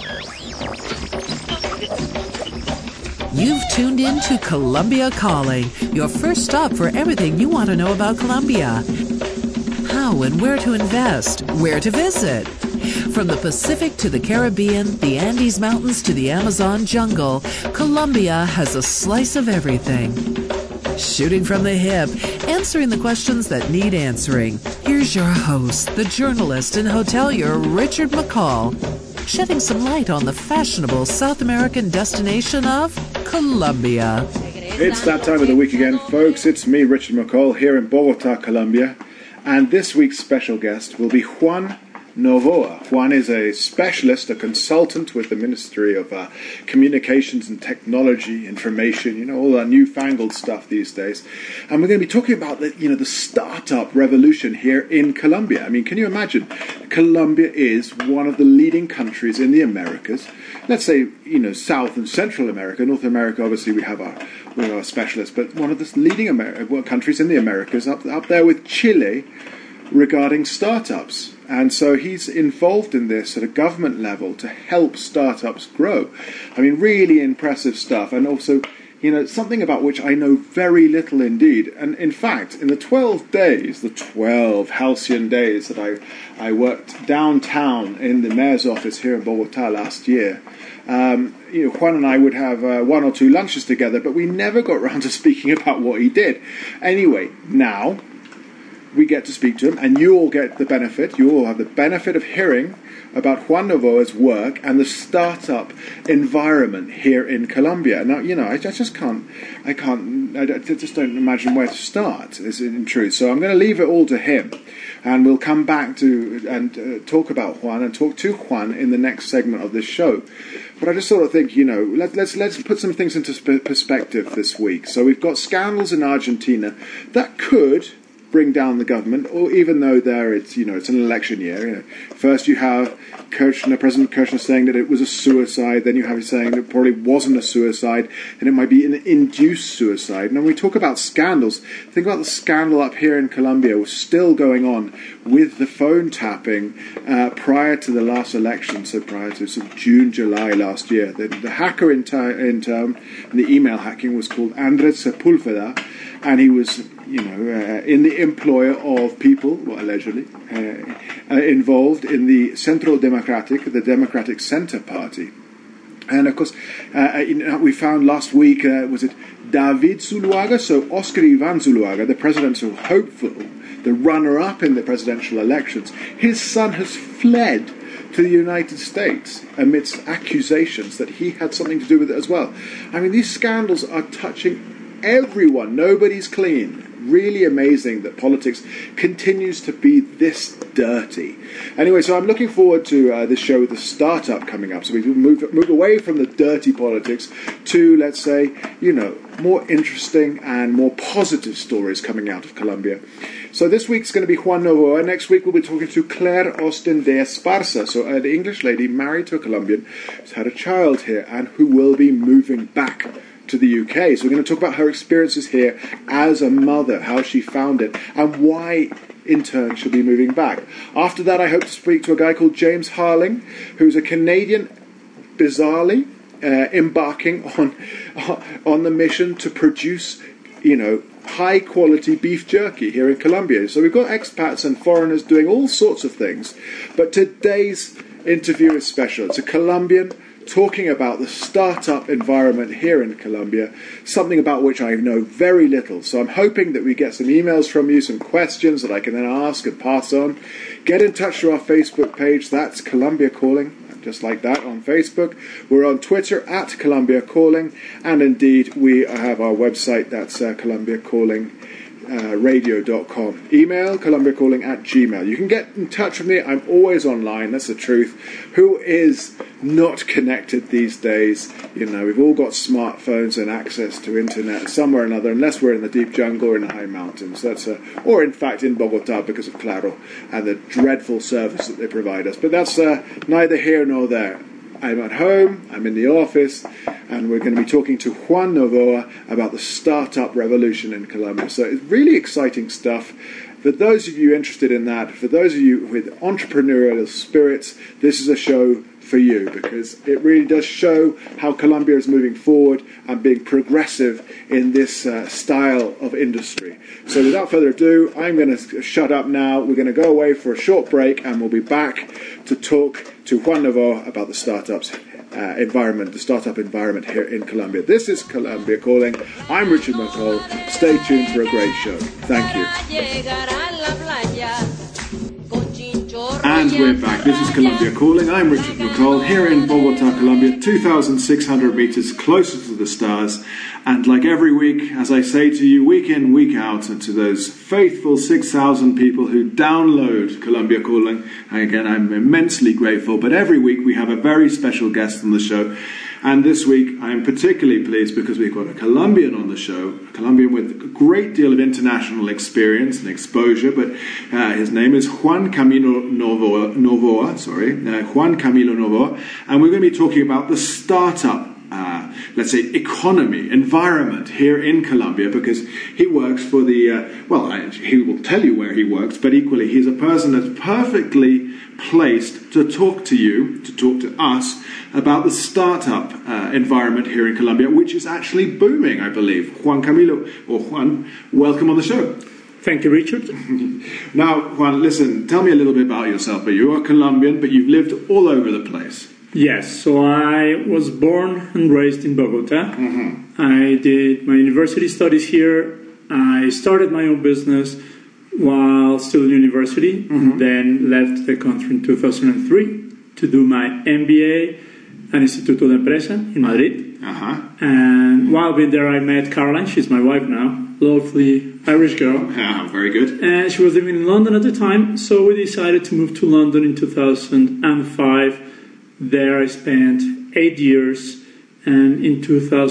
You've tuned in to Colombia Calling, your first stop for everything you want to know about Colombia. How and where to invest, where to visit. From the Pacific to the Caribbean, the Andes Mountains to the Amazon jungle, Colombia has a slice of everything. Shooting from the hip, answering the questions that need answering. Here's your host, the journalist and hotelier Richard McCall, shedding some light on the fashionable South American destination of Colombia. It's that time of the week again, folks. It's me, Richard McCall, here in Bogota, Colombia. And this week's special guest will be Juan Novoa. Juan is a specialist, a consultant with the Ministry of Communications and Technology, Information, all that newfangled stuff these days. And we're going to be talking about the startup revolution here in Colombia. I mean, can you imagine? Colombia is one of the leading countries in the Americas. Let's say, South and Central America. North America, obviously, we have our specialists, but one of the leading countries in the Americas, up there with Chile, regarding startups. And so he's involved in this at a government level to help startups grow. I mean, really impressive stuff. And also, something about which I know very little indeed. And in fact, in the 12 halcyon days that I worked downtown in the mayor's office here in Bogota last year, Juan and I would have one or two lunches together, but we never got around to speaking about what he did. Anyway, now we get to speak to him, and you all get the benefit. You all have the benefit of hearing about Juan Novoa's work and the startup environment here in Colombia. Now, I just don't imagine where to start, in truth. So I'm going to leave it all to him, and we'll come back to and talk about Juan and talk to Juan in the next segment of this show. But I just sort of think, let's put some things into perspective this week. So we've got scandals in Argentina that could bring down the government, or even though it's an election year. First you have President Kirchner saying that it was a suicide, then you have him saying it probably wasn't a suicide, and it might be an induced suicide. And when we talk about scandals, think about the scandal up here in Colombia was still going on with the phone tapping prior to the last election, so prior to June, July last year. The hacker in the email hacking was called Andres Sepulveda, and he was in the employ of people, allegedly, involved in the Centro Democratic, the Democratic Center Party. And of course, we found last week, was it David Zuluaga? So Oscar Ivan Zuluaga, the presidential hopeful, the runner-up in the presidential elections, his son has fled to the United States amidst accusations that he had something to do with it as well. I mean, these scandals are touching everyone. Nobody's clean. Really amazing that politics continues to be this dirty. Anyway, so I'm looking forward to this show with the startup coming up. So we move away from the dirty politics to, let's say, more interesting and more positive stories coming out of Colombia. So this week's going to be Juan Novoa. Next week we'll be talking to Claire Austin de Esparza, so an English lady married to a Colombian who's had a child here and who will be moving back to the UK. So we're going to talk about her experiences here as a mother, how she found it, and why in turn she'll be moving back. After that, I hope to speak to a guy called James Harling, who's a Canadian, bizarrely embarking on the mission to produce, high quality beef jerky here in Colombia. So we've got expats and foreigners doing all sorts of things, but today's interview is special. It's a Colombian talking about the startup environment here in Colombia, something about which I know very little. So I'm hoping that we get some emails from you, some questions that I can then ask and pass on. Get in touch through our Facebook page. That's Colombia Calling, just like that on Facebook. We're on Twitter at Colombia Calling, and indeed we have our website. That's Colombia Calling. Radio.com. Email colombiacalling@gmail. You can get in touch with me. I'm always online. That's the truth. Who is not connected these days? We've all got smartphones and access to internet somewhere or another, unless we're in the deep jungle or in the high mountains. Or in fact in Bogota because of Claro and the dreadful service that they provide us. But that's neither here nor there. I'm at home, I'm in the office, and we're going to be talking to Juan Novoa about the startup revolution in Colombia. So it's really exciting stuff, for those of you interested in that, for those of you with entrepreneurial spirits, this is a show for you, because it really does show how Colombia is moving forward and being progressive in this style of industry. So without further ado, I'm going to shut up now. We're going to go away for a short break, and we'll be back to talk to Juan Novoa about the startup environment here in Colombia. This is Colombia Calling. I'm Richard McCall. Stay tuned for a great show. Thank you. And we're back. This is Colombia Calling. I'm Richard McCall here in Bogota, Colombia, 2,600 meters closer to the stars. And like every week, as I say to you, week in, week out, and to those faithful 6,000 people who download Colombia Calling, again, I'm immensely grateful. But every week we have a very special guest on the show. And this week I am particularly pleased because we've got a Colombian on the show, a Colombian with a great deal of international experience and exposure, but his name is Juan Camilo Novoa, Juan Camilo Novoa, and we're going to be talking about the startup let's say, economy, environment here in Colombia, because he works for the, he will tell you where he works, but equally he's a person that's perfectly placed to talk to you, to talk to us, about the startup environment here in Colombia, which is actually booming, I believe. Juan Camilo, or Juan, welcome on the show. Thank you, Richard. Now, Juan, listen, tell me a little bit about yourself. You are Colombian, but you've lived all over the place. Yes, so I was born and raised in Bogota. Mm-hmm. I did my university studies here. I started my own business while still in university, mm-hmm. then left the country in 2003 to do my MBA at Instituto de Empresa in Madrid. Uh-huh. And while being there, I met Caroline. She's my wife now. Lovely Irish girl. Yeah, very good. And she was living in London at the time, so we decided to move to London in 2005. There I spent 8 years, and in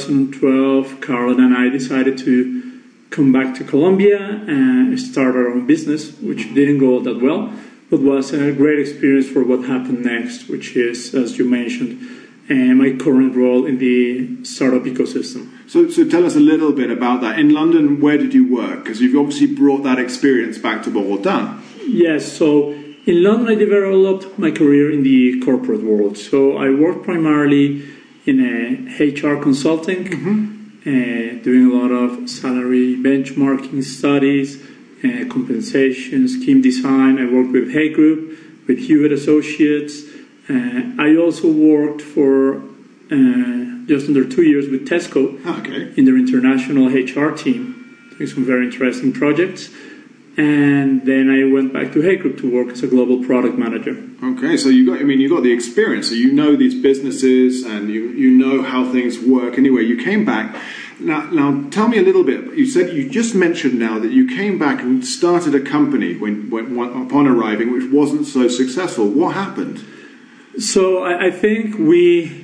2012, Caroline and I decided to come back to Colombia and start our own business, which didn't go that well, but was a great experience for what happened next, which is, as you mentioned, my current role in the startup ecosystem. So tell us a little bit about that. In London, where did you work? Because you've obviously brought that experience back to Bogota. Yes, so in London, I developed my career in the corporate world. So I worked primarily in HR consulting, mm-hmm. Doing a lot of salary benchmarking studies, compensation, scheme design. I worked with Hay Group, with Hewitt Associates. I also worked for just under 2 years with Tesco in their international HR team, doing some very interesting projects. And then I went back to Hay Group to work as a global product manager. Okay, so you got the experience, so you know these businesses and you know how things work. Anyway, you came back. Now tell me a little bit. You just mentioned now that you came back and started a company upon arriving, which wasn't so successful. What happened? So I think we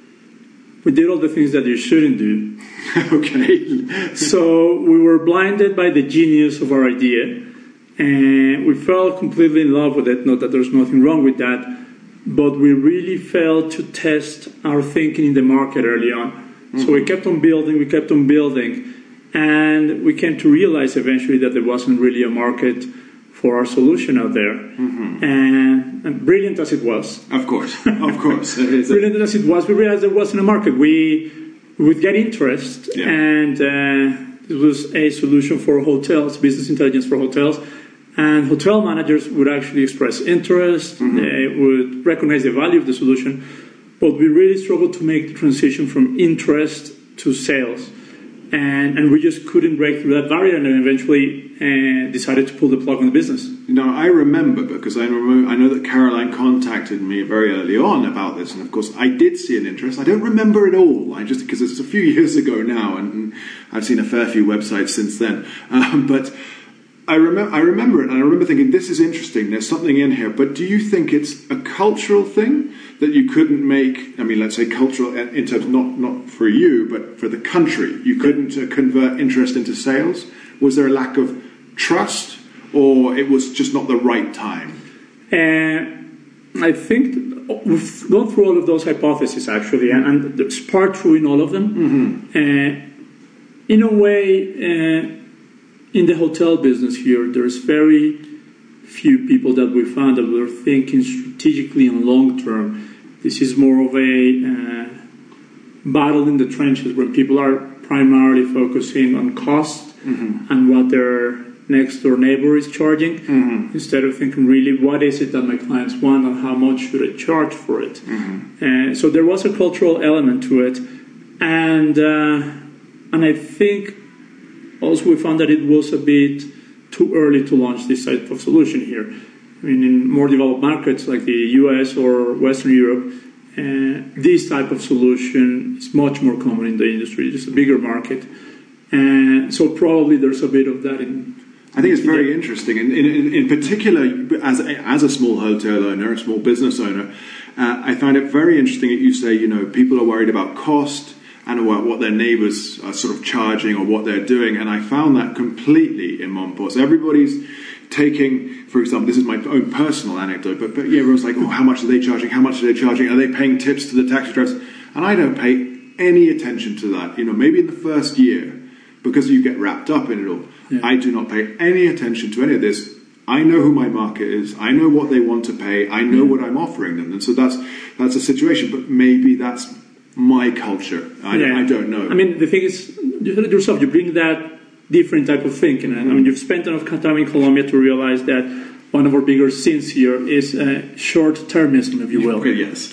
did all the things that you shouldn't do. Okay. So we were blinded by the genius of our idea, and we fell completely in love with it. Not that there's nothing wrong with that, but we really failed to test our thinking in the market early on. Mm-hmm. So we kept on building, and we came to realize eventually that there wasn't really a market for our solution out there. Mm-hmm. And brilliant as it was. Of course. Brilliant as it was, we realized there wasn't a market. We would get interest, and it was a solution for hotels, business intelligence for hotels. And hotel managers would actually express interest, mm-hmm. They would recognize the value of the solution, but we really struggled to make the transition from interest to sales. And we just couldn't break through that barrier, and then eventually decided to pull the plug on the business. Now, I remember, because I know that Caroline contacted me very early on about this, and of course I did see an interest. I don't remember it all, because it's a few years ago now, and I've seen a fair few websites since then. But I remember it, and I remember thinking, this is interesting, there's something in here. But do you think it's a cultural thing that you couldn't make, let's say cultural in terms not for you, but for the country? You couldn't convert interest into sales? Was there a lack of trust, or it was just not the right time? I think we've gone through all of those hypotheses, actually, and there's part true in all of them. Mm-hmm. In a way, in the hotel business here, there's very few people that we found that were thinking strategically and long term. This is more of a battle in the trenches where people are primarily focusing on cost and what their next door neighbor is charging, instead of thinking really what is it that my clients want and how much should I charge for it. So there was a cultural element to it, and I think also we found that it was a bit too early to launch this type of solution here. I mean, in more developed markets like the US or Western Europe, this type of solution is much more common in the industry. It's a bigger market. So probably there's a bit of that in... I think it's very interesting. In particular, as a small hotel owner, a small business owner, I find it very interesting that you say, people are worried about cost and about what their neighbours are sort of charging or what they're doing. And I found that completely in Monpós. Everybody's taking, for example, this is my own personal anecdote, but everyone's like, how much are they charging? How much are they charging? Are they paying tips to the taxi drivers? And I don't pay any attention to that. Maybe in the first year, because you get wrapped up in it all. Yeah. I do not pay any attention to any of this. I know who my market is. I know what they want to pay. I know what I'm offering them. And so that's a situation. But maybe that's my culture. I don't know. I mean, the thing is, you said it yourself, you bring that different type of thinking. I mean, you've spent enough time in Colombia to realize that one of our bigger sins here is short-termism, if you will. Okay, yes.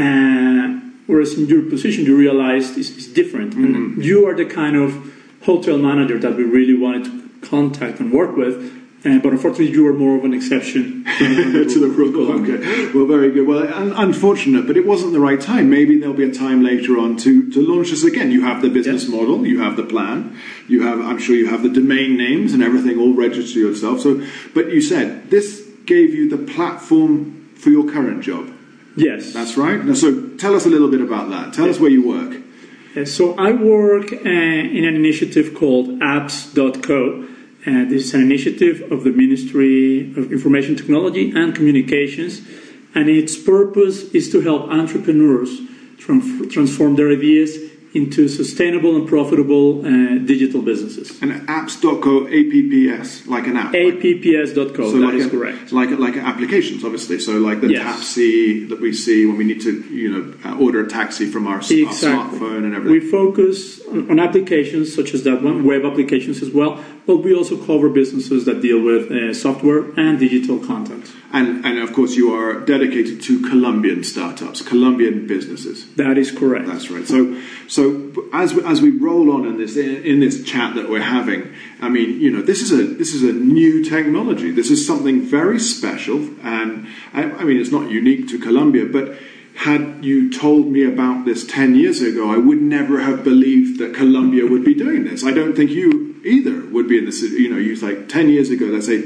Whereas in your position, you realize it's different. And you are the kind of hotel manager that we really wanted to contact and work with, but unfortunately you were more of an exception to the rule. Okay. Well, very good. Well, unfortunate, but it wasn't the right time. Maybe there'll be a time later on to launch this again. You have the business model, you have the plan, I'm sure you have the domain names and everything all registered to yourself. So, but you said this gave you the platform for your current job. Yes. That's right. Now, so tell us a little bit about that. Tell us where you work. So I work in an initiative called apps.co. This is an initiative of the Ministry of Information Technology and Communications, and its purpose is to help entrepreneurs transform their ideas into sustainable and profitable digital businesses. And apps.co, APPS, like an app? APPS.co, so that is correct. Like applications, obviously. So like the taxi that we see when we need to, order a taxi from our smartphone and everything. We focus on applications such as that one, web applications as well, but we also cover businesses that deal with software and digital content. And of course you are dedicated to Colombian startups, Colombian businesses. That is correct. That's right. So as we roll on in this chat that we're having, I mean, this is a new technology. This is something very special, and I mean it's not unique to Colombia, but had you told me about this 10 years ago, I would never have believed that Colombia would be doing this. I don't think you either would be in this. You like 10 years ago, let's say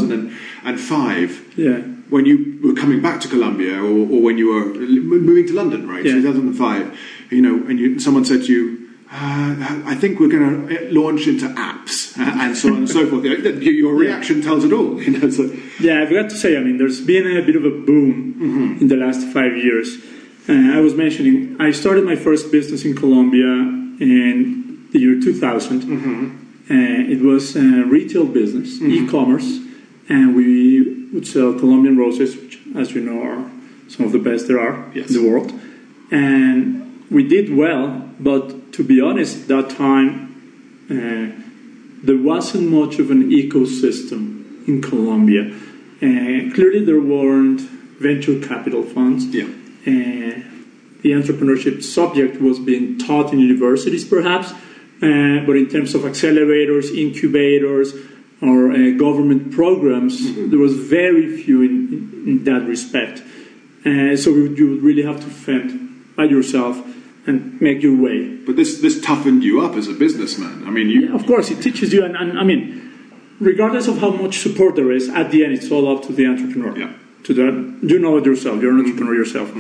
2005. Yeah. When you were coming back to Colombia, or when you were moving to London, right? Yeah. 2005. And someone said to you, I think we're going to launch into apps and so on and so forth. Your reaction tells it all. Yeah, I've got to say, I mean, there's been a bit of a boom in the last 5 years. I was mentioning, I started my first business in Colombia in the year 2000. It was a retail business, e-commerce, and we would sell Colombian roses, which, as you know, are some of the best there are in the world. And we did well, but to be honest, at that time, there wasn't much of an ecosystem in Colombia. Clearly, there weren't venture capital funds. Yeah. The entrepreneurship subject was being taught in universities, perhaps, but in terms of accelerators, incubators, or government programs, there was very few in that respect. So you would really have to fend by yourself and make your way. But this toughened you up as a businessman. I mean, yeah, of course, it teaches you. And I mean, regardless of how much support there is, at the end, it's all up to the entrepreneur. Yeah. You know it yourself. You're an entrepreneur yourself.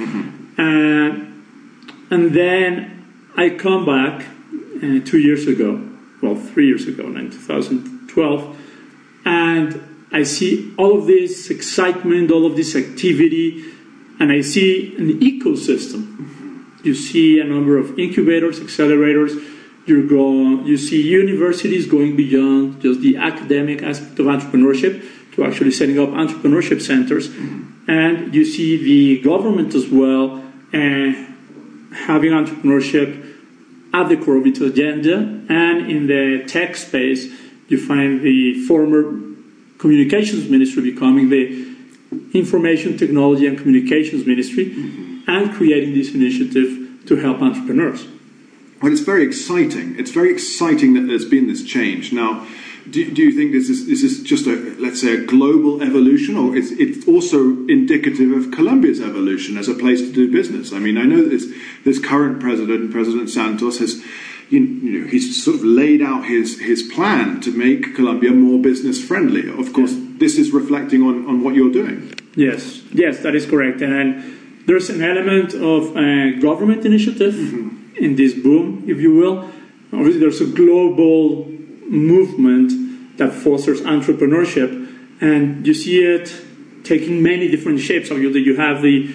And then I come back 3 years ago, now in 2012, and I see all of this excitement, all of this activity, and I see an ecosystem. You see a number of incubators, accelerators, You see universities going beyond just the academic aspect of entrepreneurship to actually setting up entrepreneurship centers. And you see the government as well having entrepreneurship at the core of its agenda. And in the tech space, you find the former communications ministry becoming the information technology and communications ministry and creating this initiative to help entrepreneurs. Well, it's very exciting. It's very exciting that there's been this change. Now, do you think this is just let's say, a global evolution, or it's also indicative of Colombia's evolution as a place to do business? I mean, I know that this current president, President Santos, has, he's sort of laid out his plan to make Colombia more business friendly. Of course, this is reflecting on what you're doing. Yes, that is correct. And there's an element of government initiative in this boom, if you will. Obviously, there's a global movement that fosters entrepreneurship, and you see it taking many different shapes. Obviously, you have the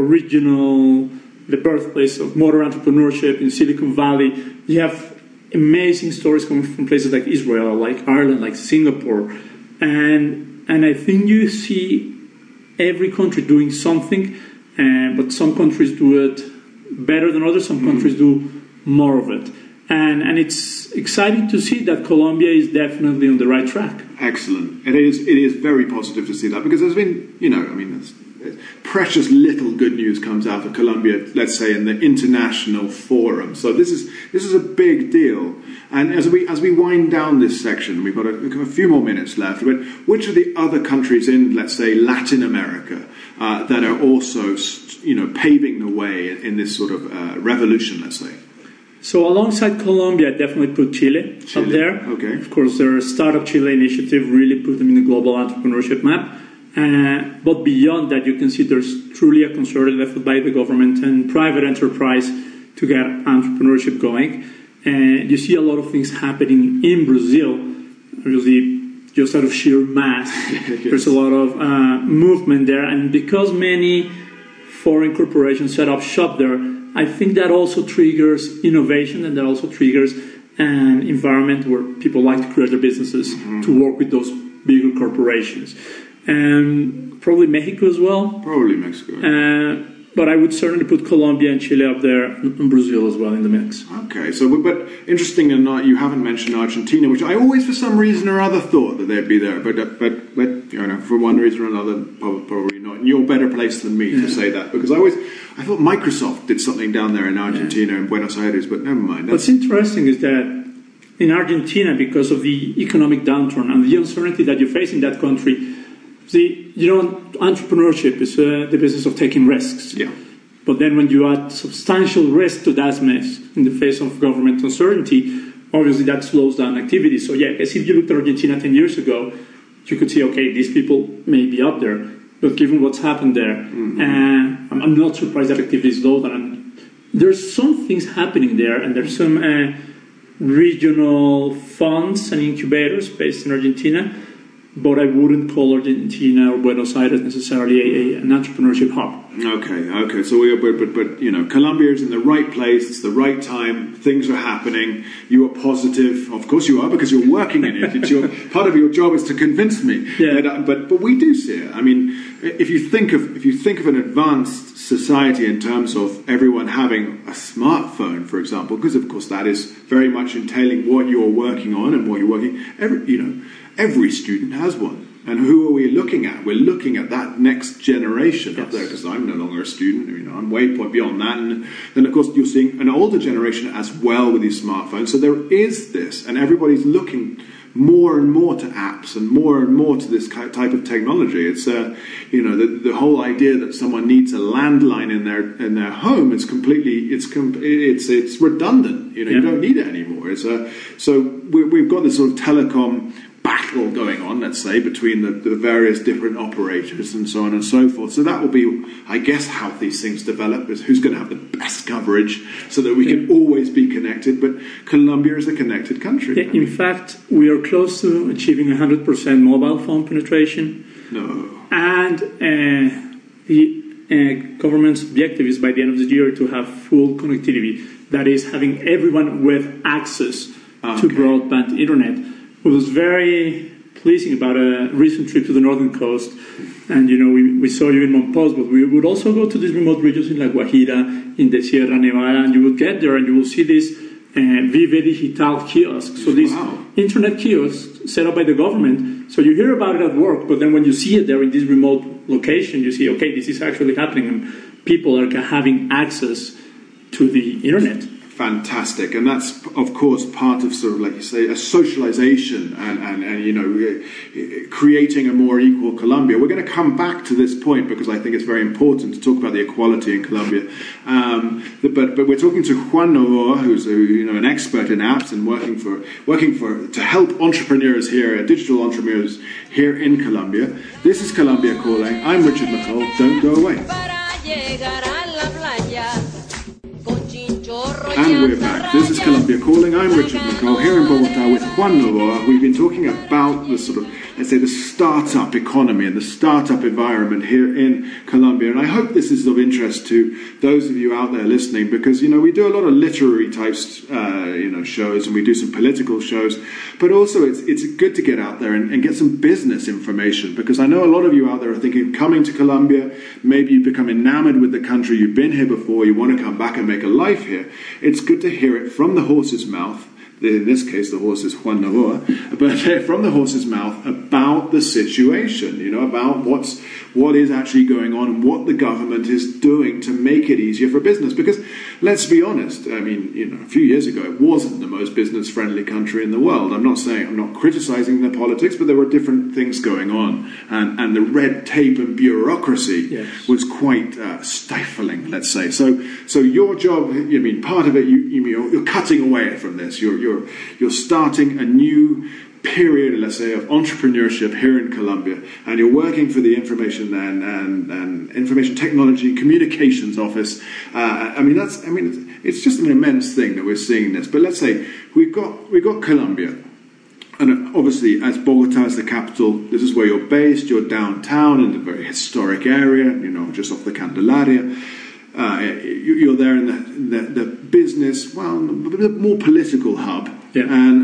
birthplace of modern entrepreneurship in Silicon Valley. You have amazing stories coming from places like Israel, like Ireland, like Singapore, and I think you see every country doing something, but some countries do it better than others. Some countries do more of it. And it's exciting to see that Colombia is definitely on the right track. Excellent. It is very positive to see that, because there's been, precious little good news comes out of Colombia, let's say, in the international forum. So this is a big deal. And as we wind down this section, we've got a few more minutes left. But which are the other countries in, let's say, Latin America that are also, paving the way in this sort of revolution, let's say? So alongside Colombia, I definitely put Chile up there. Okay. Of course, their Startup Chile initiative really put them in the global entrepreneurship map. But beyond that, you can see there's truly a concerted effort by the government and private enterprise to get entrepreneurship going. And you see a lot of things happening in Brazil, obviously just out of sheer mass. Yes. There's a lot of movement there. And because many foreign corporations set up shop there, I think that also triggers innovation, and that also triggers an environment where people like to create their businesses, to work with those bigger corporations. And probably Mexico as well. Probably Mexico. But I would certainly put Colombia and Chile up there, and Brazil as well in the mix. Okay, but interesting enough, you haven't mentioned Argentina, which I always, for some reason or other, thought that they'd be there. But for one reason or another, probably not. And you're better placed than me to say that, because I thought Microsoft did something down there in Argentina, in Buenos Aires, but never mind. What's interesting is that in Argentina, because of the economic downturn and the uncertainty that you face in that country, entrepreneurship is the business of taking risks. Yeah. But then when you add substantial risk to that mix in the face of government uncertainty, obviously that slows down activity. So yeah, I guess if you looked at Argentina 10 years ago, you could see, okay, these people may be up there. But given what's happened there, I'm not surprised that activity is low. And there's some things happening there, and there's some regional funds and incubators based in Argentina, but I wouldn't call Argentina or Buenos Aires necessarily an entrepreneurship hub. Okay. So but Colombia is in the right place. It's the right time. Things are happening. You are positive. Of course you are, because you're working in it. It's part of your job is to convince me. Yeah. But we do see it. I mean, if you think of an advanced society in terms of everyone having a smartphone, for example, because of course that is very much entailing what you're working on and what you're working. Every student has one. And who are we looking at? We're looking at that next generation up there, because I'm no longer a student. I'm way beyond that. And then, of course, you're seeing an older generation as well with these smartphones. So there is this, and everybody's looking more and more to apps and more to this type of technology. It's the whole idea that someone needs a landline in their home is completely it's redundant. You don't need it anymore. So we've got this sort of telecom battle going on, let's say, between the various different operators and so on and so forth. So that will be, I guess, how these things develop, is who's going to have the best coverage so that we can always be connected. But Colombia is a connected country. In fact, we are close to achieving 100% mobile phone penetration. No. And the government's objective is by the end of the year to have full connectivity. That is, having everyone with access to broadband internet. It was very pleasing about a recent trip to the northern coast. And, we saw you in Monpós, but we would also go to these remote regions in La Guajira, in the Sierra Nevada, and you would get there and you will see these Vive Digital kiosks. So these internet kiosks set up by the government. So you hear about it at work, but then when you see it there in this remote location, you see, okay, this is actually happening, and people are having access to the internet. Fantastic, and that's of course part of sort of, like you say, a socialization and creating a more equal Colombia. We're going to come back to this point because I think it's very important to talk about the equality in Colombia. But we're talking to Juan Novoa, who's an expert in apps and working for to help entrepreneurs here, digital entrepreneurs here in Colombia. This is Colombia Calling. I'm Richard McCall. Don't go away. And we're back. This is Colombia Calling. I'm Richard McCall here in Bogotá with Juan Novoa. We've been talking about the sort of, let's say, the startup economy and the startup environment here in Colombia. And I hope this is of interest to those of you out there listening, because, we do a lot of literary types, shows, and we do some political shows. But also it's good to get out there and get some business information, because I know a lot of you out there are thinking, coming to Colombia, maybe you've become enamored with the country, you've been here before, you want to come back and make a life here. It's good to hear it from the horse's mouth. In this case, the horse is Juan Novoa, but from the horse's mouth about the situation, about what is actually going on and what the government is doing to make it easier for business. Because let's be honest, I mean, a few years ago, it wasn't the most business-friendly country in the world. I'm not criticizing the politics, but there were different things going on, and the red tape and bureaucracy was quite stifling, let's say. So your job, part of it, you're cutting away from this. You're starting a new period, let's say, of entrepreneurship here in Colombia, and you're working for the Information and Information Technology Communications Office. It's just an immense thing that we're seeing this. But let's say we've got Colombia, and obviously, as Bogotá is the capital, this is where you're based. You're downtown in a very historic area, just off the Candelaria. You're there in the business, the more political hub. Yeah.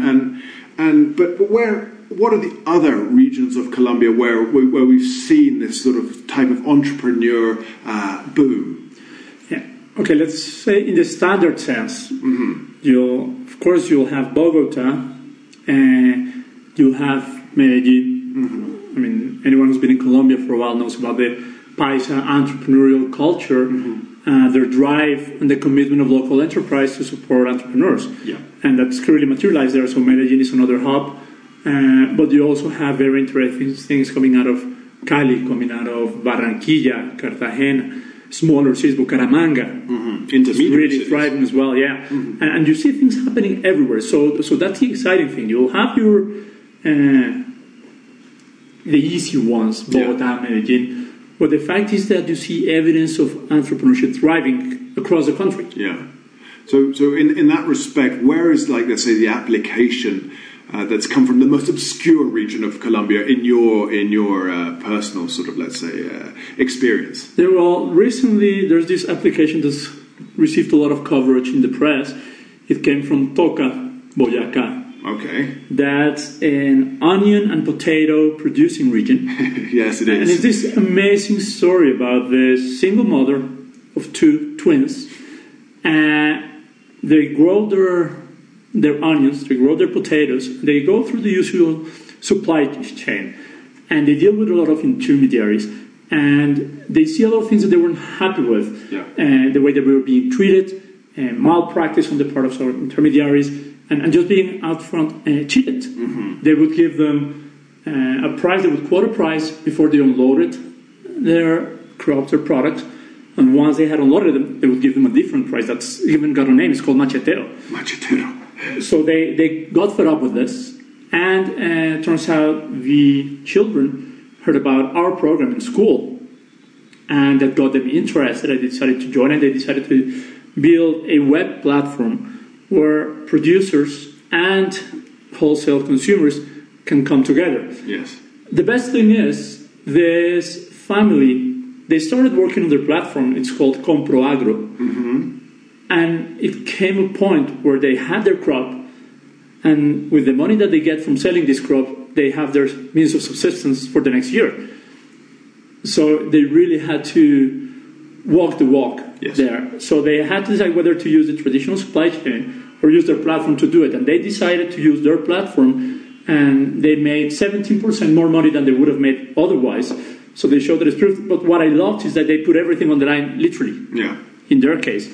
But what are the other regions of Colombia where we've seen this sort of type of entrepreneur boom? Yeah. Okay, let's say in the standard sense, you'll have Bogotá, and you'll have Medellin. I mean, anyone who's been in Colombia for a while knows about the Paisa entrepreneurial culture. Their drive and the commitment of local enterprise to support entrepreneurs. Yeah. And that's clearly materialized there. So Medellin is another hub. But you also have very interesting things coming out of Cali, coming out of Barranquilla, Cartagena, smaller cities, Bucaramanga. It's really thriving as well, yeah. And you see things happening everywhere. So that's the exciting thing. You'll have your the easy ones, Bogotá, Medellin. But the fact is that you see evidence of entrepreneurship thriving across the country. Yeah. So in that respect, where is, let's say, the application that's come from the most obscure region of Colombia in your personal sort of, let's say, experience? Recently there's this application that's received a lot of coverage in the press. It came from Toca, Boyacá. Okay. That's an onion and potato producing region. Yes, it is. And it's this amazing story about the single mother of two twins. They grow their onions, they grow their potatoes, they go through the usual supply chain, and they deal with a lot of intermediaries. And they see a lot of things that they weren't happy with. Yeah. The way they were being treated, malpractice on the part of some intermediaries, and just being out front cheated. They would give them a price, they would quote a price before they unloaded their crops or products, and once they had unloaded them, they would give them a different price. That's even got a name, it's called machetero. Machetero. So they got fed up with this, and it turns out the children heard about our program in school, and that got them interested. They decided to join, and they decided to build a web platform where producers and wholesale consumers can come together. Yes. The best thing is this family they started working on their platform. It's called ComproAgro. Mm-hmm. And it came a point where they had their crop, and with the money that they get from selling this crop, they have their means of subsistence for the next year. So they really had to walk the walk there. So they had to decide whether to use the traditional supply chain or use their platform to do it. And they decided to use their platform, and they made 17% more money than they would have made otherwise. So they showed that it's proof. But what I loved is that they put everything on the line, literally, in their case.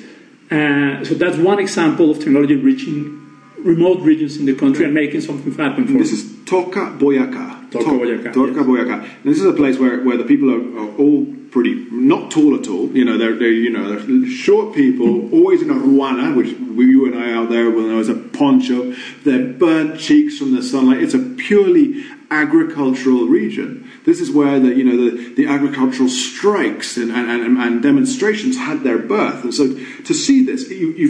So that's one example of technology reaching remote regions in the country and making something happen for them. This is Toca Boyaca. Toca Boyaca. And this is a place where the people are all pretty not tall at all. They're short people, always in a ruana, which you and I out there will know as a poncho. They're burnt cheeks from the sunlight. It's a purely agricultural region. This is where the agricultural strikes and demonstrations had their birth. And so to see this,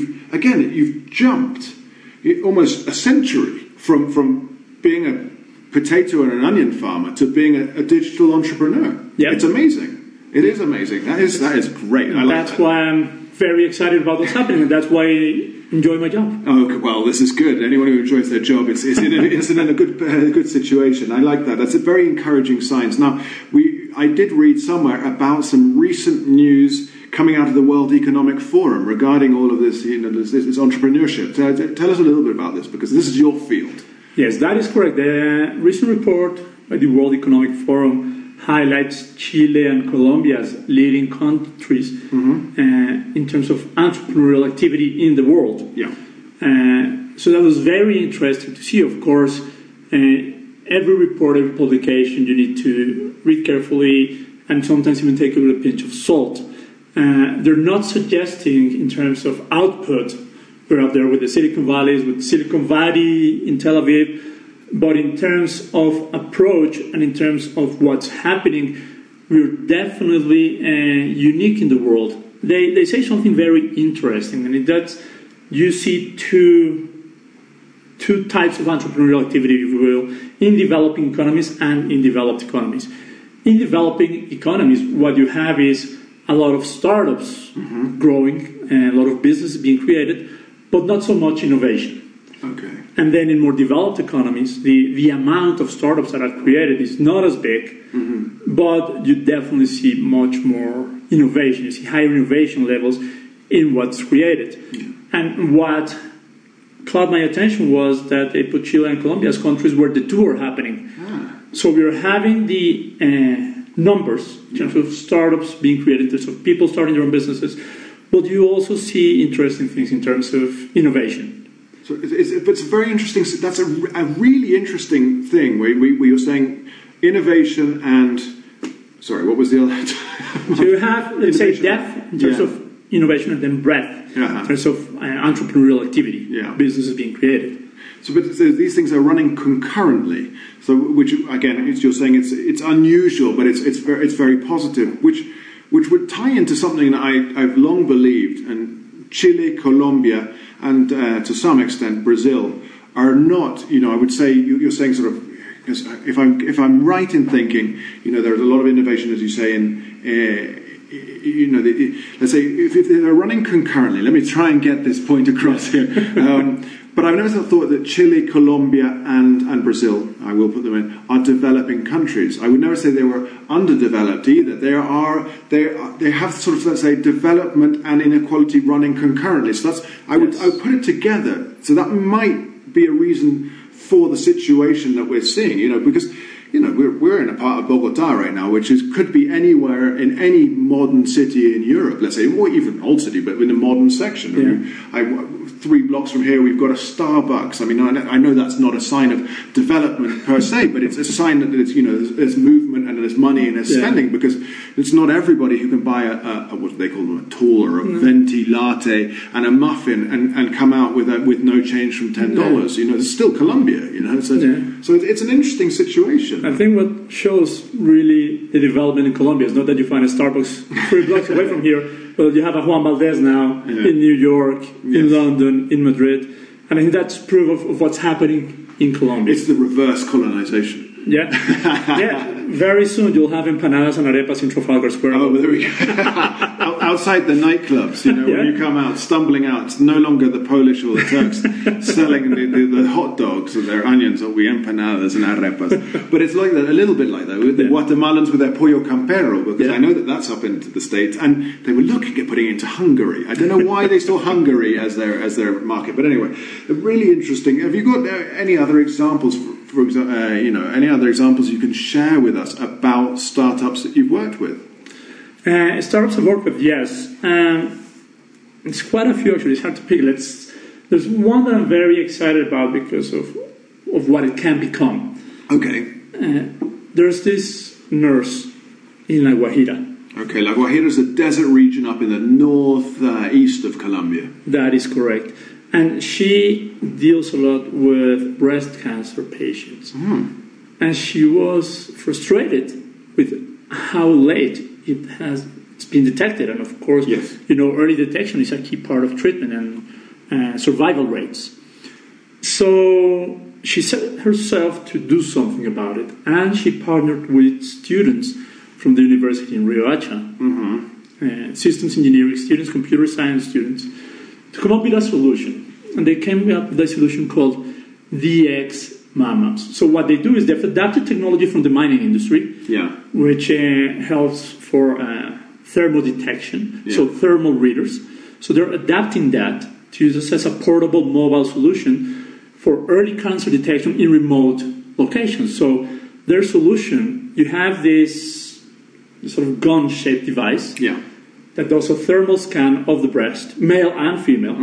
you've jumped almost a century from being a potato and an onion farmer to being a digital entrepreneur. Yep. It's amazing. It is amazing. That is great. That's why I'm very excited about what's happening, and that's why I enjoy my job. Oh, well, this is good. Anyone who enjoys their job, it's in a good situation. I like that. That's a very encouraging signs. Now, I did read somewhere about some recent news coming out of the World Economic Forum regarding all of this, this entrepreneurship. Tell us a little bit about this, because this is your field. Yes, that is correct. The recent report by the World Economic Forum highlights Chile and Colombia as leading countries in terms of entrepreneurial activity in the world. Yeah. So that was very interesting to see. Of course, every report, every publication, you need to read carefully and sometimes even take it with a pinch of salt. They're not suggesting in terms of output. We're up there with the Silicon Valleys, with Silicon Valley in Tel Aviv. But in terms of approach and in terms of what's happening, we're definitely unique in the world. They say something very interesting, and that's you see two types of entrepreneurial activity, if you will, in developing economies and in developed economies. In developing economies, what you have is a lot of startups growing, and a lot of businesses being created, but not so much innovation. Okay. And then in more developed economies, the amount of startups that are created is not as big, but you definitely see much more innovation. You see higher innovation levels in what's created. Yeah. And what caught my attention was that they put Chile and Colombia as countries where the two are happening. So we're having the numbers in terms of startups being created, in terms of people starting their own businesses, but you also see interesting things in terms of innovation. So it's very interesting. That's a really interesting thing where you're saying innovation and... Sorry, what was the other... So you have, let's say, depth in terms of innovation, and then breadth in terms of entrepreneurial activity, businesses being created. So these things are running concurrently. So, which again, you're saying it's unusual, but it's very positive, which would tie into something that I've long believed, and Chile, Colombia, and to some extent Brazil are not. I would say you're saying sort of. Because if I'm right in thinking, there's a lot of innovation, as you say, let's say if they're running concurrently. Let me try and get this point across here. But I've never thought that Chile, Colombia, and Brazil, I will put them in, are developing countries. I would never say they were underdeveloped either. They have sort of, let's say, development and inequality running concurrently. So I would put it together. So that might be a reason for the situation that we're seeing, because we're in a part of Bogota right now, which could be anywhere in any modern city in Europe, let's say, or even old city, but in a modern section. Yeah. 3 blocks from here, we've got a Starbucks. I mean, I know that's not a sign of development per se, but it's a sign that there's movement and there's money and there's spending, because it's not everybody who can buy a what do they call them, a tall or a venti latte and a muffin and come out with no change from $10. It's still Colombia. So it's an interesting situation. I think what shows really the development in Colombia is not that you find a Starbucks 3 blocks away from here, but you have a Juan Valdez now in New York, in London, in Madrid. And I think that's proof of what's happening in Colombia. It's the reverse colonization. Yeah. Very soon you'll have empanadas and arepas in Trafalgar Square. Oh, there we go. Outside the nightclubs, when you come out, stumbling out, it's no longer the Polish or the Turks selling the hot dogs with their onions, or empanadas and arepas. But it's like that, a little bit like that, with the Guatemalans with their pollo campero, because I know that's up into the States, and they were looking at putting it into Hungary. I don't know why they saw Hungary as their market, but anyway, really interesting. Have you got any other examples? For example, any other examples you can share with us about startups that you've worked with? Startups I've worked with, yes. It's quite a few, actually. It's hard to pick. There's one that I'm very excited about because of what it can become. Okay. There's this nurse in La Guajira. Okay, La Guajira is a desert region up in the northeast of Colombia. That is correct. And she deals a lot with breast cancer patients. And she was frustrated with how late it's been detected. And of course, early detection is a key part of treatment and survival rates. So she set herself to do something about it. And she partnered with students from the university in Riohacha, systems engineering students, computer science students, to come up with a solution. And they came up with a solution called DX Mammoths. So what they do is they've adapted technology from the mining industry, which helps for thermal detection, so thermal readers. So they're adapting that to use this as a portable mobile solution for early cancer detection in remote locations. So their solution, you have this sort of gun-shaped device that does a thermal scan of the breast, male and female,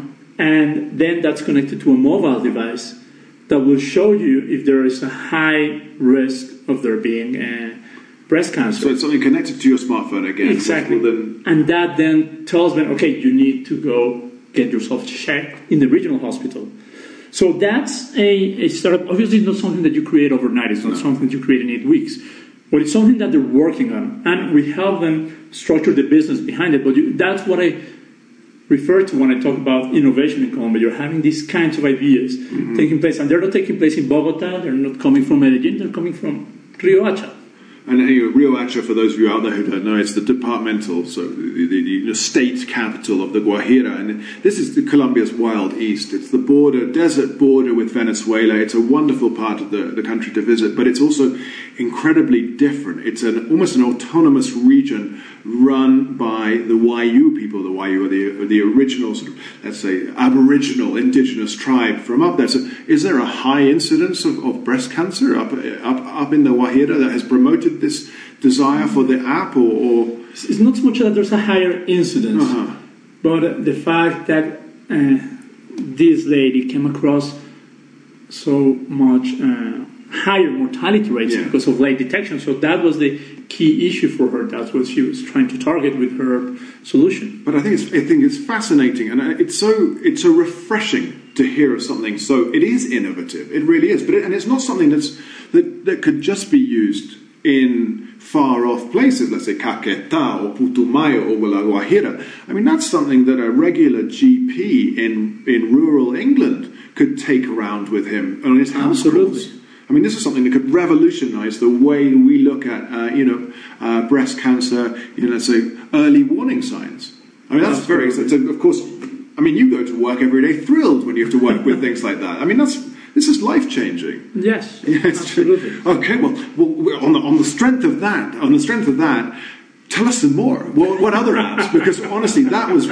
and then that's connected to a mobile device that will show you if there is a high risk of there being breast cancer. So it's something connected to your smartphone again. Exactly. And that then tells them, okay, you need to go get yourself checked in the regional hospital. So that's a startup. Obviously, it's not something that you create overnight. It's not something that you create in 8 weeks. But it's something that they're working on. And we help them structure the business behind it. But that's what I refer to when I talk about innovation in Colombia. You're having these kinds of ideas taking place. And they're not taking place in Bogota. They're not coming from Medellin. They're coming from Riohacha. And Riohacha, for those of you out there who don't know, it's the departmental, so the state capital of the Guajira. And this is Colombia's wild east. It's the desert border with Venezuela. It's a wonderful part of the country to visit, but it's also incredibly different. It's almost an autonomous region run by the Wayuu people. The Wayuu are the original, sort of, let's say, aboriginal indigenous tribe from up there. So is there a high incidence of breast cancer up in the Guajira that has promoted this desire for the app, or? It's not so much that there's a higher incidence, but the fact that this lady came across so much higher mortality rates because of late detection. So that was the key issue for her. That's what she was trying to target with her solution. But I think it's fascinating, and it's so refreshing to hear of something. So it is innovative. It really is. And it's not something that could just be used in far-off places, let's say Caquetá or Putumayo or La Guajira. I mean, that's something that a regular GP in rural England could take around with him on his house calls. I mean, this is something that could revolutionize the way we look at, breast cancer, let's say, early warning signs. I mean, that's very, of course, I mean, you go to work every day thrilled when you have to work with things like that. I mean, this is life-changing. Yes, absolutely. Okay, well, on the strength of that, tell us some more. What other apps? Because honestly, that's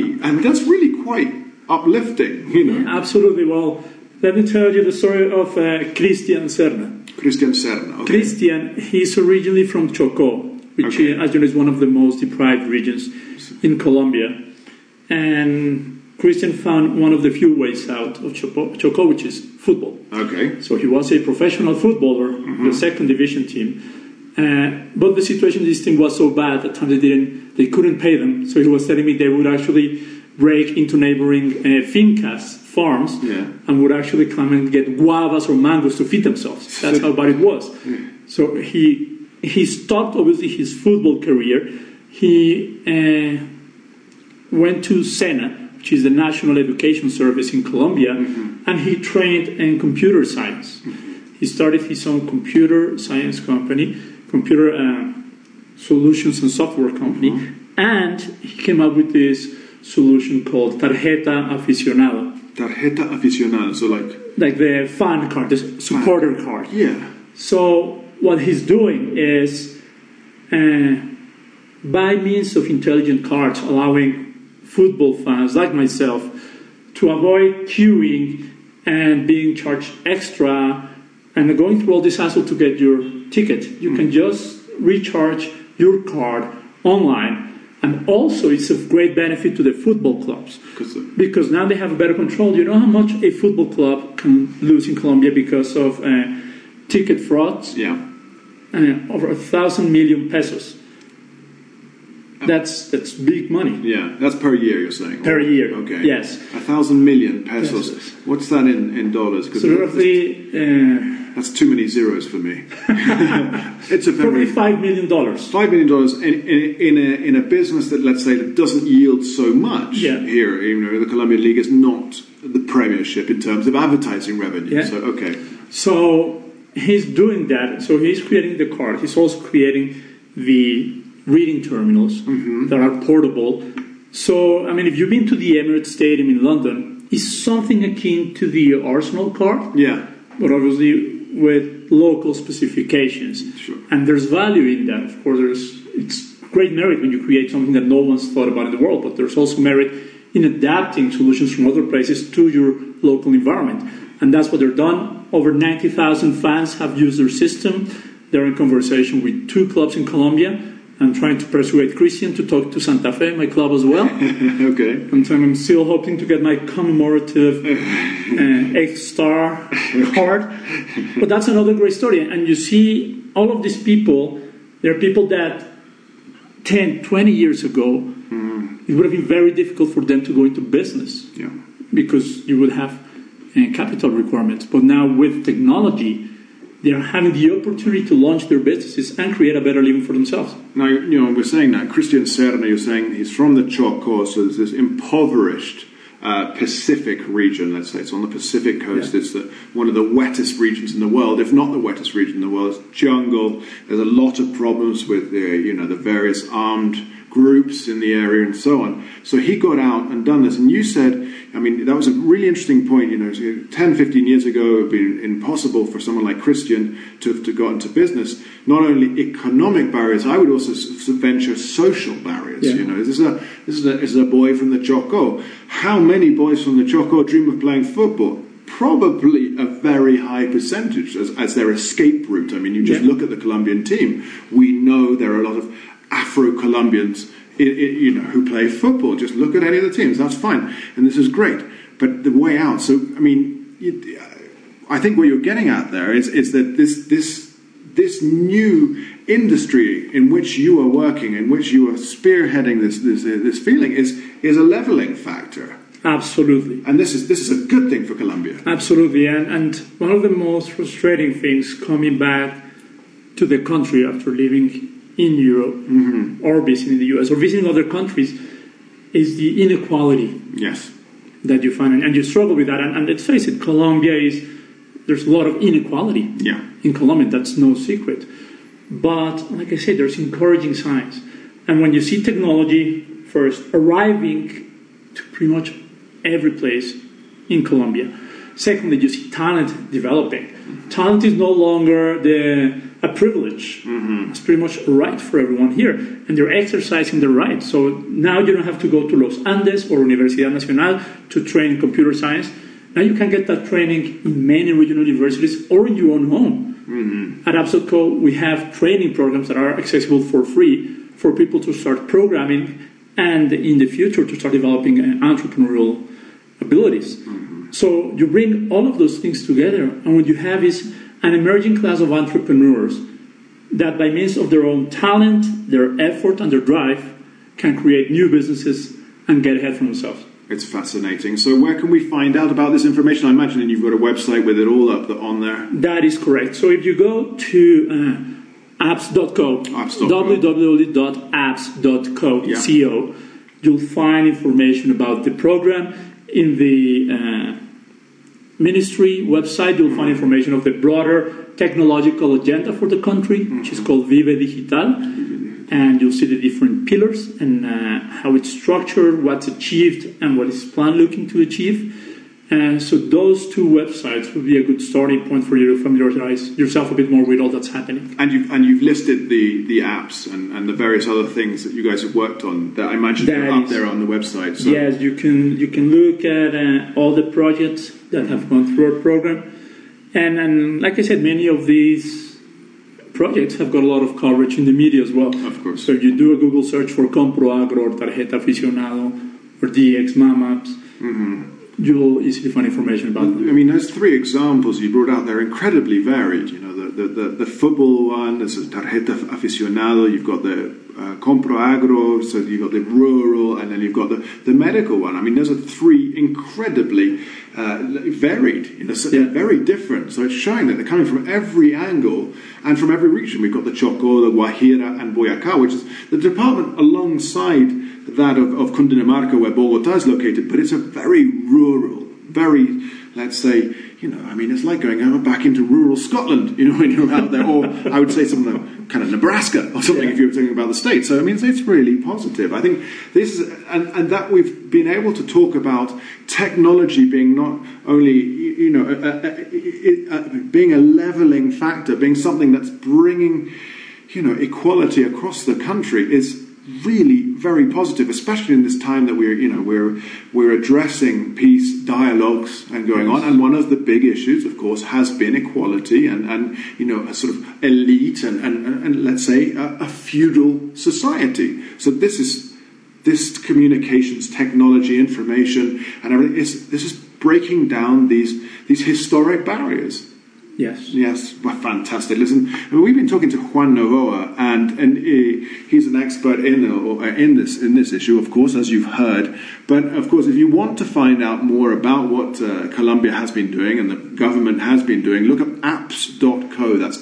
really quite uplifting. Yeah, absolutely. Well, let me tell you the story of Christian Serna. Christian Serna. Okay. Christian, he's originally from Chocó, which, as you know, is one of the most deprived regions in Colombia. And Christian found one of the few ways out of Chocó, which is football. Okay. So he was a professional footballer, the second division team. But the situation in this team was so bad at times they couldn't pay them. So he was telling me they would actually break into neighboring fincas, farms, and would actually come and get guavas or mangoes to feed themselves. That's how bad it was. So he stopped, obviously, his football career. He went to SENA, which is the National Education Service in Colombia, and he trained in computer science. He started his own computer science company, computer solutions and software company, and he came up with this solution called Tarjeta Aficionado. Tarjeta Aficionado, so like the fan card, the supporter card. Yeah. So what he's doing is, by means of intelligent cards, allowing football fans like myself to avoid queuing and being charged extra and going through all this hassle to get your ticket. You can just recharge your card online. And also, it's of great benefit to the football clubs because now they have a better control. You know how much a football club can lose in Colombia because of ticket frauds? Yeah. Over 1,000 million pesos. That's big money. Yeah, that's per year, you're saying? Per year, okay. Yes. 1,000 million pesos. Yes. What's that in dollars? So roughly... that's too many zeros for me. It's a very... Probably $5 million. $5 million in a business that, let's say, that doesn't yield so much here. You know, the Colombian League is not the Premiership in terms of advertising revenue. Yeah. So, okay. So he's doing that. So he's creating the card. He's also creating the reading terminals that are portable. So, I mean, if you've been to the Emirates Stadium in London, it's something akin to the Arsenal card. Yeah. But obviously with local specifications. Sure. And there's value in that. Of course, it's great merit when you create something that no one's thought about in the world, but there's also merit in adapting solutions from other places to your local environment. And that's what they're done. Over 90,000 fans have used their system. They're in conversation with 2 clubs in Colombia. I'm trying to persuade Christian to talk to Santa Fe, my club as well. Okay. And so I'm still hoping to get my commemorative X-Star card. But that's another great story. And you see, all of these people, they're people that 10, 20 years ago, it would have been very difficult for them to go into business. Yeah. Because you would have capital requirements. But now with technology, they are having the opportunity to launch their businesses and create a better living for themselves. Now, you know, we're saying that Christian Serna, you're saying he's from the Chocó, so there's this impoverished Pacific region, let's say. It's on the Pacific coast. Yeah. It's one of the wettest regions in the world, if not the wettest region in the world. It's jungle. There's a lot of problems with the various armed groups in the area and so on. So he got out and done this. And you said, I mean, that was a really interesting point. You know, 10, 15 years ago, it would be impossible for someone like Christian to have got into business. Not only economic barriers, I would also venture social barriers. Yeah. You know, this is a boy from the Chocó. How many boys from the Chocó dream of playing football? Probably a very high percentage as their escape route. I mean, you just look at the Colombian team. We know there are a lot of Afro-Colombians, who play football. Just look at any of the teams. That's fine, and this is great. But the way out. So, I mean, I think what you're getting at there is that this new industry in which you are working, in which you are spearheading this feeling, is a leveling factor. Absolutely. And this is a good thing for Colombia. Absolutely. And one of the most frustrating things coming back to the country after living in Europe or visiting the US or visiting other countries is the inequality. Yes. That you find. And you struggle with that. And let's face it, there's a lot of inequality in Colombia. That's no secret. But like I said, there's encouraging signs. And when you see technology first arriving to pretty much every place in Colombia. Secondly, you see talent developing. Talent is no longer a privilege. It's pretty much a right for everyone here. And they're exercising their right. So now you don't have to go to Los Andes or Universidad Nacional to train in computer science. Now you can get that training in many regional universities or in your own home. At AppSoftCo, we have training programs that are accessible for free for people to start programming and in the future to start developing entrepreneurial abilities. So you bring all of those things together, and what you have is an emerging class of entrepreneurs that by means of their own talent, their effort, and their drive can create new businesses and get ahead for themselves. It's fascinating. So where can we find out about this information? I imagine you've got a website with it all up on there. That is correct. So if you go to apps.co, www.apps.co, you'll find information about the program. In the ministry website, you'll find information of the broader technological agenda for the country, which is called Vive Digital. And you'll see the different pillars and how it's structured, what's achieved, and what is planned looking to achieve. And so those two websites would be a good starting point for you to familiarize yourself a bit more with all that's happening. And you've listed the apps and the various other things that you guys have worked on that I imagine are up there on the website. So. Yes, you can look at all the projects that have gone through our program. And like I said, many of these projects have got a lot of coverage in the media as well. Of course. So you do a Google search for ComproAgro or Tarjeta Aficionado or DX MAMAPS. You'll easily find information about them. I mean, those three examples you brought out, they're incredibly varied. You know, the football one, there's a Tarjeta Aficionado, you've got the ComproAgro, so you've got the rural, and then you've got the medical one. I mean, those are three incredibly varied, you know, so they're very different. So it's showing that they're coming from every angle and from every region. We've got the Chocó, the Guajira, and Boyacá, which is the department alongside that of Cundinamarca, where Bogotá is located, but it's a very rural, very, let's say, you know, I mean, it's like going back into rural Scotland, you know, when you're out there, or I would say something kind of Nebraska or something if you were talking about the States. So, I mean, it's really positive. I think this is, and that we've been able to talk about technology being not only, you know, being a leveling factor, being something that's bringing, you know, equality across the country is really very positive, especially in this time that we're addressing peace dialogues and going on. And one of the big issues, of course, has been equality and you know, a sort of elite and let's say a feudal society. So this communications technology, information, and everything this is breaking down these historic barriers. Yes, well, fantastic. Listen, I mean, we've been talking to Juan Novoa, and he's an expert in this issue, of course, as you've heard. But of course, if you want to find out more about what Colombia has been doing and the government has been doing, look up apps.co. That's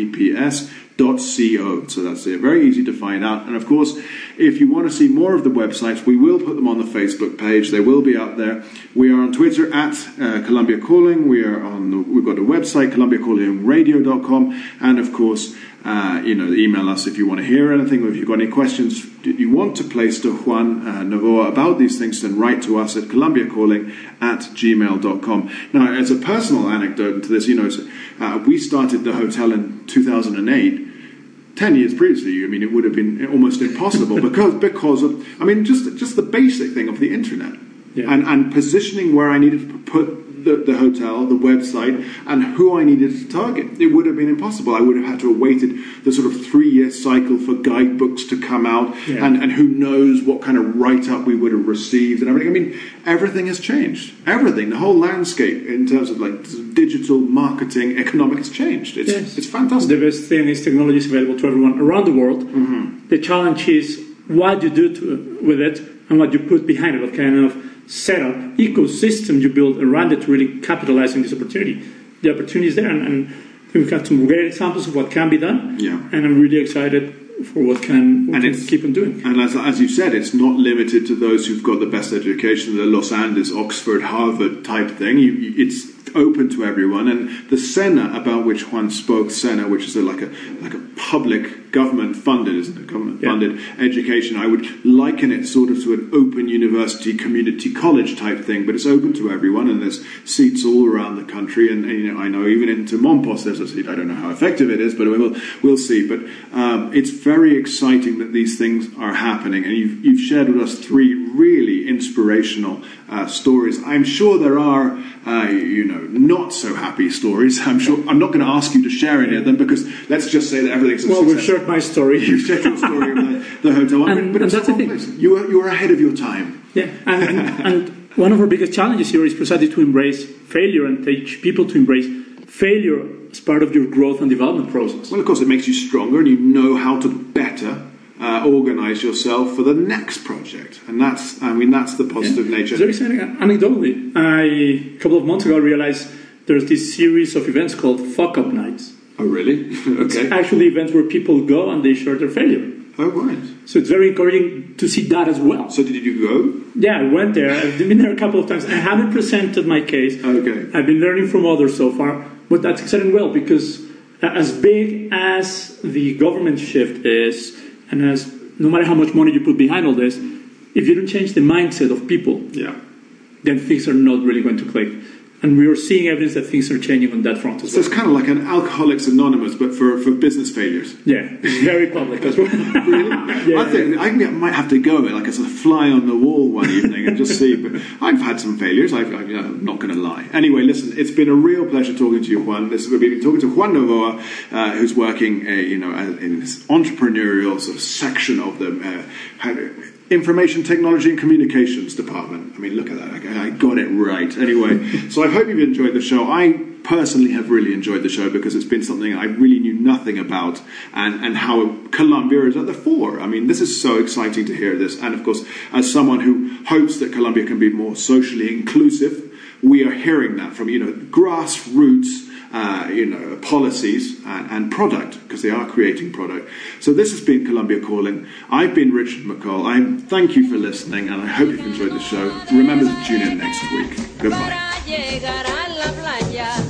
apps.co. So that's it. Very easy to find out. And of course, if you want to see more of the websites, we will put them on the Facebook page. They will be up there. We are on Twitter at Colombia Calling. We've got a website, ColombiaCallingRadio.com, and of course, email us if you want to hear anything, or if you've got any questions you want to place to Juan Novoa about these things, then write to us at colombiacalling@gmail.com. Now, as a personal anecdote to this, you know, we started the hotel in 2008. 10 years previously, I mean, it would have been almost impossible because of, I mean, just the basic thing of the internet and positioning where I needed to put the hotel, the website, and who I needed to target. It would have been impossible. I would have had to have waited the sort of 3-year cycle for guidebooks to come out, and who knows what kind of write-up we would have received and everything. I mean, everything has changed. Everything, the whole landscape in terms of like digital marketing, economic has changed. It's fantastic. The best thing is technology is available to everyone around the world. Mm-hmm. The challenge is what you do with it and what you put behind it, what kind of setup, ecosystem you build around it to really capitalize on this opportunity. The opportunity is there, and we've got some great examples of what can be done. Yeah. And I'm really excited for what we can keep on doing. And as you said, it's not limited to those who've got the best education, the Los Andes, Oxford, Harvard type thing. It's open to everyone. And the SENA, about which Juan spoke, SENA, which is like a public government funded, isn't it? Government funded education. I would liken it sort of to an open university, community college type thing, but it's open to everyone, and there's seats all around the country. And you know, I know even into Mompos there's a seat. I don't know how effective it is, but we'll see. But it's very exciting that these things are happening, and you've shared with us 3 really inspirational stories. I'm sure there are not so happy stories. I'm sure I'm not going to ask you to share any of them, because let's just say that everything's a success. We've shared my story. You've shared your story of the hotel, but that's the thing. You were ahead of your time. Yeah, and one of our biggest challenges here is precisely to embrace failure and teach people to embrace failure as part of your growth and development process. Well, of course, it makes you stronger, and you know how to better organize yourself for the next project, and that's the positive nature. Very anecdotally, a couple of months ago I realized there's this series of events called Fuck Up Nights. Oh, really? Okay. It's actually events where people go and they share their failure. Oh, right. So it's very encouraging to see that as well. So did you go? Yeah, I went there. I've been there a couple of times. I haven't presented my case. Okay. I've been learning from others so far, but that's exciting well because as big as the government shift is, and as no matter how much money you put behind all this, if you don't change the mindset of people, then things are not really going to click. And we are seeing evidence that things are changing on that front as well. So it's kind of like an Alcoholics Anonymous, but for business failures. Yeah, it's very public as well. Really? I think I might have to go like as a fly on the wall one evening and just see. But I've had some failures. I'm not going to lie. Anyway, listen, it's been a real pleasure talking to you, Juan. We've been talking to Juan Novoa, who's working, in this entrepreneurial sort of section of the Information Technology and Communications Department. I mean, look at that. I got it right. Anyway, so I hope you've enjoyed the show. I personally have really enjoyed the show because it's been something I really knew nothing about, and how Columbia is at the fore. I mean, this is so exciting to hear this. And of course, as someone who hopes that Columbia can be more socially inclusive, we are hearing that from, grassroots policies and product, because they are creating product. So this has been Columbia Calling. I've been Richard McCall. Thank you for listening, and I hope you've enjoyed the show. Remember to tune in next week. Goodbye.